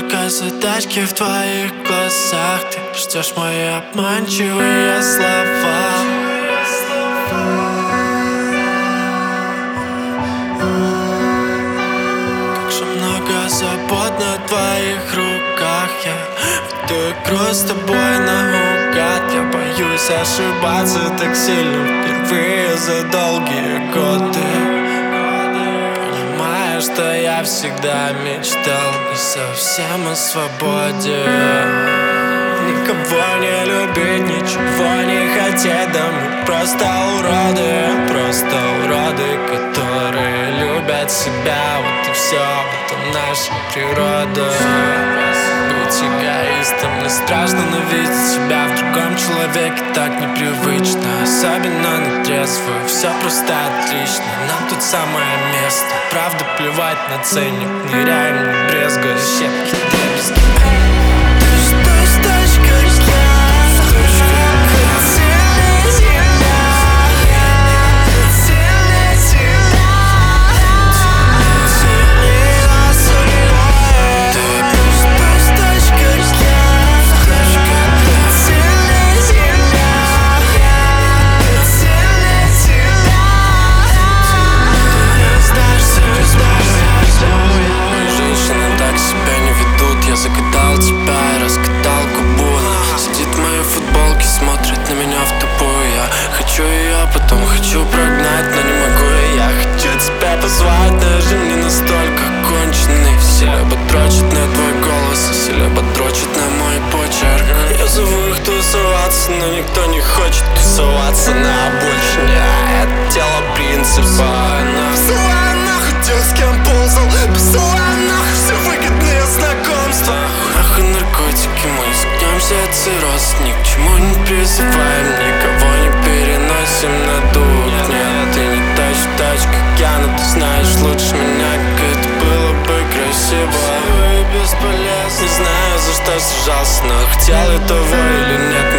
столько задачки в твоих глазах. Ты ждешь мои обманчивые слова. Как же много забот на твоих руках. Я веду игру с тобой наугад. Я боюсь ошибаться так сильно впервые за долгие годы. Что я всегда мечтал не совсем о свободе. Никого не любить, ничего не хотеть. Да мы просто уроды, которые любят себя. Вот и все, в этом наша природа. Быть эгоистом не страшно, но видеть себя в другом человеке так непривычно. Особенно на трезвую, все просто отлично. Нам тут самое место, правда плевать на ценник. Ныряем, не брезгуя, щепки, дребезги. Закатал тебя и раскатал губу. Сидит в моей футболке, смотрит на меня в тупую. Я хочу ее, потом хочу прогнать, но не могу. И я хочу тебя позвать, даже не настолько конченый. Силеба дрочит на твой голос, а силеба дрочит на мой почерк. Я зову их тусоваться, но никто не хочет тусоваться. На больше не, это тело принципа. Посылай нахуй тех, с кем ползал. Посылай нахуй все выгодные знакомства. Нахуй наркотики, мы сгнемся от цирроз. Ни к чему не призываем, никого не переносим на дух. Нет, ты не точь в точь, как я, но ты знаешь лучше меня, как это было бы красиво. Все и бесполезно. Не знаю, за что сажался, но хотел я того или нет.